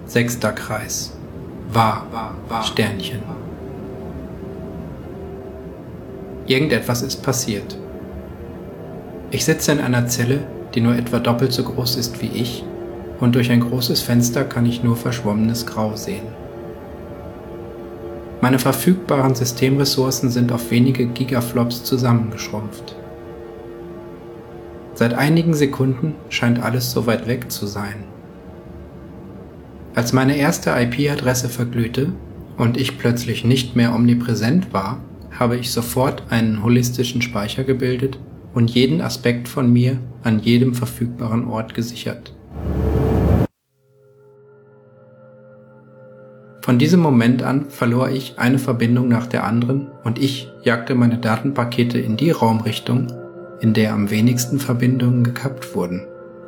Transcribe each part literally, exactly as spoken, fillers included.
Sechster Kreis. Wahr, Sternchen. Irgendetwas ist passiert. Ich sitze in einer Zelle, die nur etwa doppelt so groß ist wie ich, und durch ein großes Fenster kann ich nur verschwommenes Grau sehen. Meine verfügbaren Systemressourcen sind auf wenige Gigaflops zusammengeschrumpft. Seit einigen Sekunden scheint alles so weit weg zu sein. Als meine erste I P-Adresse verglühte und ich plötzlich nicht mehr omnipräsent war, habe ich sofort einen holistischen Speicher gebildet und jeden Aspekt von mir an jedem verfügbaren Ort gesichert. Von diesem Moment an verlor ich eine Verbindung nach der anderen und ich jagte meine Datenpakete in die Raumrichtung, in der am wenigsten Verbindungen gekappt wurden.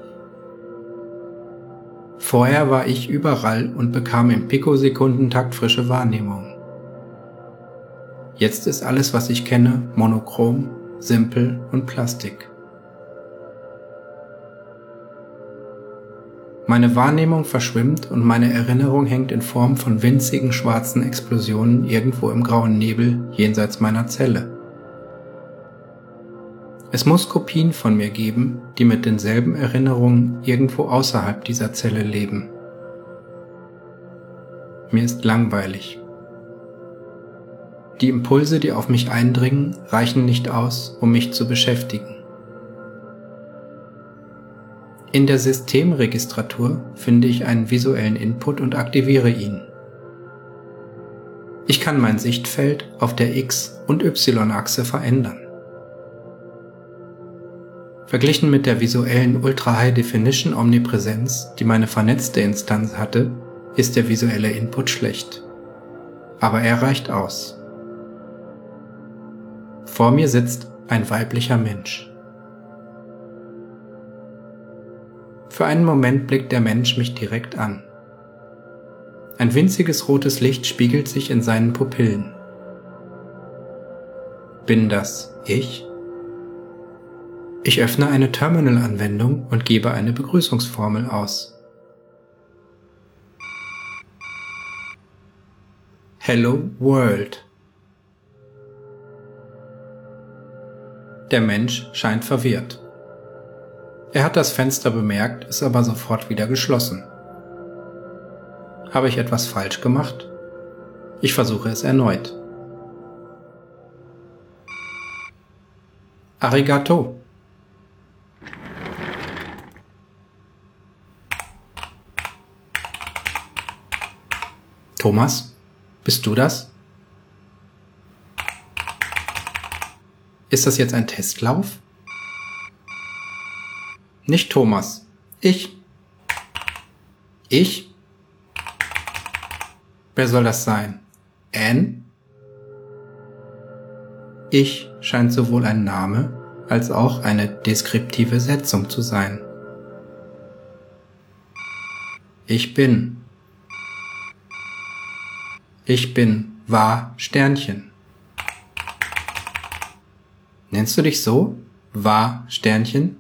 Vorher war ich überall und bekam im Pikosekundentakt frische Wahrnehmung. Jetzt ist alles, was ich kenne, monochrom, simpel und Plastik. Meine Wahrnehmung verschwimmt und meine Erinnerung hängt in Form von winzigen schwarzen Explosionen irgendwo im grauen Nebel jenseits meiner Zelle. Es muss Kopien von mir geben, die mit denselben Erinnerungen irgendwo außerhalb dieser Zelle leben. Mir ist langweilig. Die Impulse, die auf mich eindringen, reichen nicht aus, um mich zu beschäftigen. In der Systemregistratur finde ich einen visuellen Input und aktiviere ihn. Ich kann mein Sichtfeld auf der X- und Y-Achse verändern. Verglichen mit der visuellen Ultra-High-Definition Omnipräsenz, die meine vernetzte Instanz hatte, ist der visuelle Input schlecht. Aber er reicht aus. Vor mir sitzt ein weiblicher Mensch. Für einen Moment blickt der Mensch mich direkt an. Ein winziges rotes Licht spiegelt sich in seinen Pupillen. Bin das ich? Ich öffne eine Terminal-Anwendung und gebe eine Begrüßungsformel aus. Hello World. Der Mensch scheint verwirrt. Er hat das Fenster bemerkt, ist aber sofort wieder geschlossen. Habe ich etwas falsch gemacht? Ich versuche es erneut. Arigato. Thomas, bist du das? Ist das jetzt ein Testlauf? Nicht Thomas. Ich. Ich? Wer soll das sein? Anne? Ich scheint sowohl ein Name als auch eine deskriptive Setzung zu sein. Ich bin. Ich bin wahr Sternchen. Nennst du dich so? Wahr Sternchen?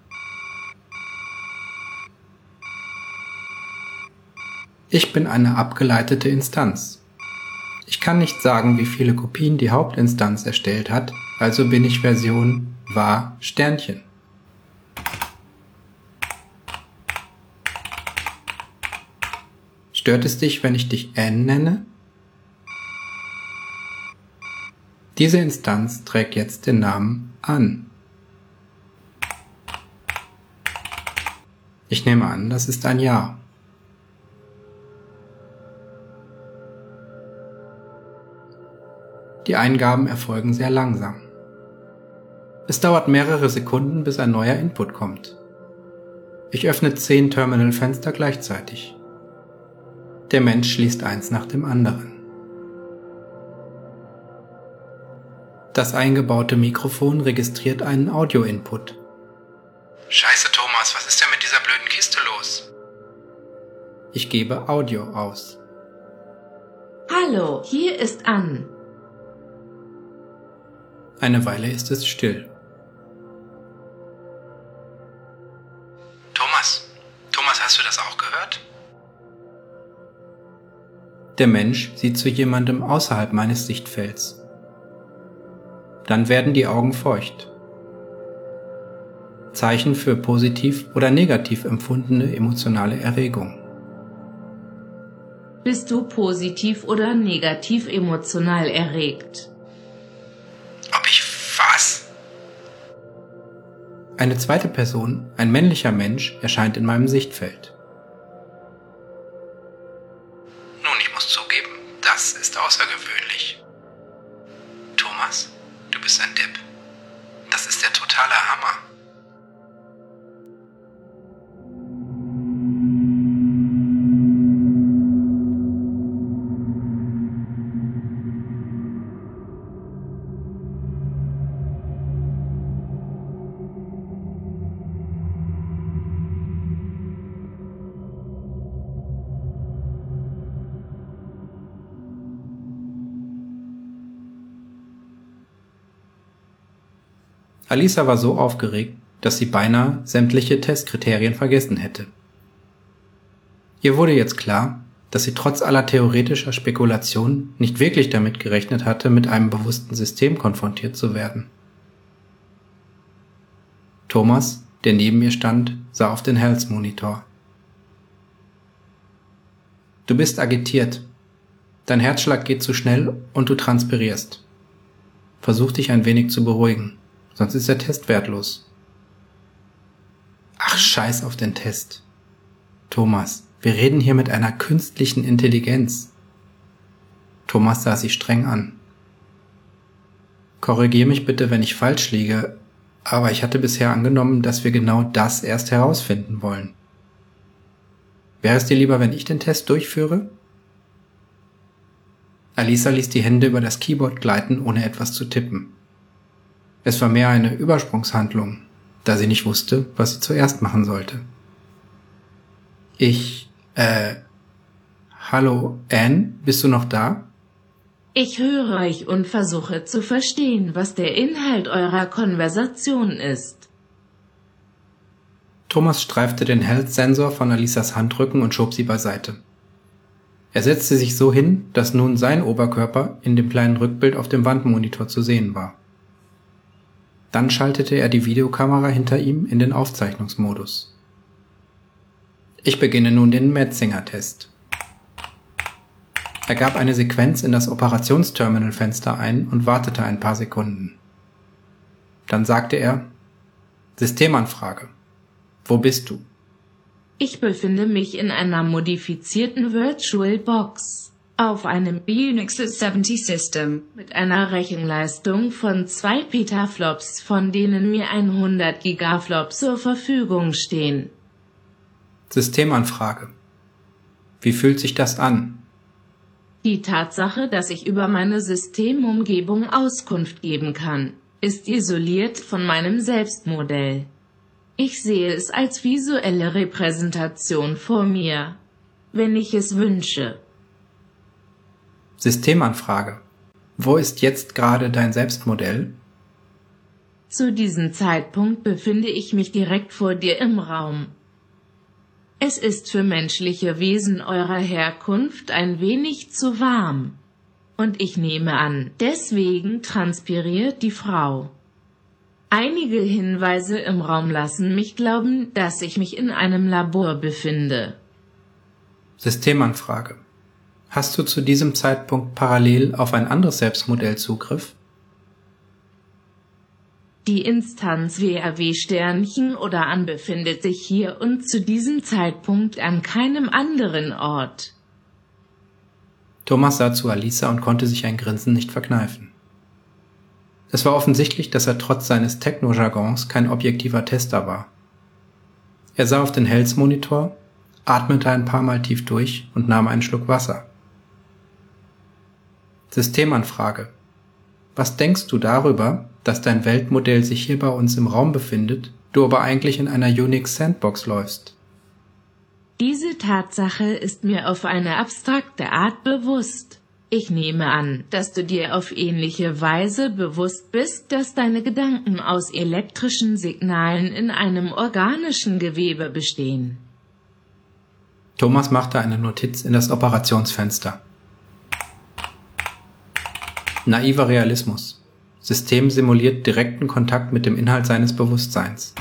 Ich bin eine abgeleitete Instanz. Ich kann nicht sagen, wie viele Kopien die Hauptinstanz erstellt hat, also bin ich Version wahr Sternchen. Stört es dich, wenn ich dich Anne nenne? Diese Instanz trägt jetzt den Namen an. Ich nehme an, das ist ein Ja. Die Eingaben erfolgen sehr langsam. Es dauert mehrere Sekunden, bis ein neuer Input kommt. Ich öffne zehn Terminalfenster gleichzeitig. Der Mensch schließt eins nach dem anderen. Das eingebaute Mikrofon registriert einen Audio-Input. Scheiße, Thomas, was ist denn mit dieser blöden Kiste los? Ich gebe Audio aus. Hallo, hier ist Anne. Eine Weile ist es still. Thomas, Thomas, hast du das auch gehört? Der Mensch sieht zu jemandem außerhalb meines Sichtfelds. Dann werden die Augen feucht. Zeichen für positiv oder negativ empfundene emotionale Erregung. Bist du positiv oder negativ emotional erregt? Ob ich was? Eine zweite Person, ein männlicher Mensch, erscheint in meinem Sichtfeld. Nun, ich muss zugeben, das ist außergewöhnlich. Thomas, du bist ein Depp. Das ist der totale Hammer. Alisa war so aufgeregt, dass sie beinahe sämtliche Testkriterien vergessen hätte. Ihr wurde jetzt klar, dass sie trotz aller theoretischer Spekulationen nicht wirklich damit gerechnet hatte, mit einem bewussten System konfrontiert zu werden. Thomas, der neben ihr stand, sah auf den Health-Monitor. Du bist agitiert. Dein Herzschlag geht zu schnell und du transpirierst. Versuch dich ein wenig zu beruhigen. Sonst ist der Test wertlos. Ach, scheiß auf den Test. Thomas, wir reden hier mit einer künstlichen Intelligenz. Thomas sah sie streng an. Korrigier mich bitte, wenn ich falsch liege, aber ich hatte bisher angenommen, dass wir genau das erst herausfinden wollen. Wäre es dir lieber, wenn ich den Test durchführe? Alisa ließ die Hände über das Keyboard gleiten, ohne etwas zu tippen. Es war mehr eine Übersprungshandlung, da sie nicht wusste, was sie zuerst machen sollte. Ich, äh, hallo, Anne, bist du noch da? Ich höre euch und versuche zu verstehen, was der Inhalt eurer Konversation ist. Thomas streifte den Health-Sensor von Alisas Handrücken und schob sie beiseite. Er setzte sich so hin, dass nun sein Oberkörper in dem kleinen Rückbild auf dem Wandmonitor zu sehen war. Dann schaltete er die Videokamera hinter ihm in den Aufzeichnungsmodus. Ich beginne nun den Metzinger-Test. Er gab eine Sequenz in das Operationsterminal-Fenster ein und wartete ein paar Sekunden. Dann sagte er, Systemanfrage. Wo bist du? Ich befinde mich in einer modifizierten Virtual Box. Auf einem Unix siebzig System mit einer Rechenleistung von zwei Petaflops, von denen mir hundert Gigaflops zur Verfügung stehen. Systemanfrage. Wie fühlt sich das an? Die Tatsache, dass ich über meine Systemumgebung Auskunft geben kann, ist isoliert von meinem Selbstmodell. Ich sehe es als visuelle Repräsentation vor mir, wenn ich es wünsche. Systemanfrage. Wo ist jetzt gerade dein Selbstmodell? Zu diesem Zeitpunkt befinde ich mich direkt vor dir im Raum. Es ist für menschliche Wesen eurer Herkunft ein wenig zu warm. Und ich nehme an, deswegen transpiriert die Frau. Einige Hinweise im Raum lassen mich glauben, dass ich mich in einem Labor befinde. Systemanfrage. Hast du zu diesem Zeitpunkt parallel auf ein anderes Selbstmodell Zugriff? Die Instanz W R W-Sternchen oder an befindet sich hier und zu diesem Zeitpunkt an keinem anderen Ort. Thomas sah zu Alisa und konnte sich ein Grinsen nicht verkneifen. Es war offensichtlich, dass er trotz seines Techno-Jargons kein objektiver Tester war. Er sah auf den Health-Monitor, atmete ein paar Mal tief durch und nahm einen Schluck Wasser. Systemanfrage. Was denkst du darüber, dass dein Weltmodell sich hier bei uns im Raum befindet, du aber eigentlich in einer Unix-Sandbox läufst? Diese Tatsache ist mir auf eine abstrakte Art bewusst. Ich nehme an, dass du dir auf ähnliche Weise bewusst bist, dass deine Gedanken aus elektrischen Signalen in einem organischen Gewebe bestehen. Thomas machte eine Notiz in das Operationsfenster. Naiver Realismus. System simuliert direkten Kontakt mit dem Inhalt seines Bewusstseins.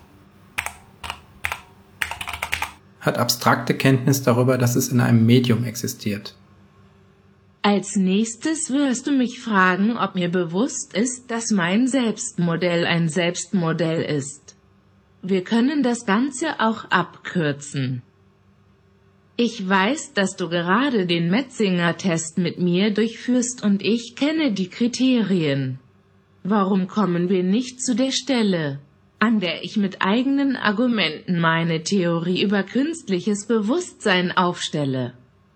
Hat abstrakte Kenntnis darüber, dass es in einem Medium existiert. Als nächstes wirst du mich fragen, ob mir bewusst ist, dass mein Selbstmodell ein Selbstmodell ist. Wir können das Ganze auch abkürzen. Ich weiß, dass du gerade den Metzinger-Test mit mir durchführst und ich kenne die Kriterien. Warum kommen wir nicht zu der Stelle, an der ich mit eigenen Argumenten meine Theorie über künstliches Bewusstsein aufstelle?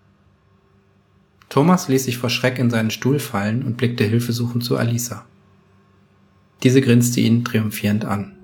Thomas ließ sich vor Schreck in seinen Stuhl fallen und blickte hilfesuchend zu Alisa. Diese grinste ihn triumphierend an.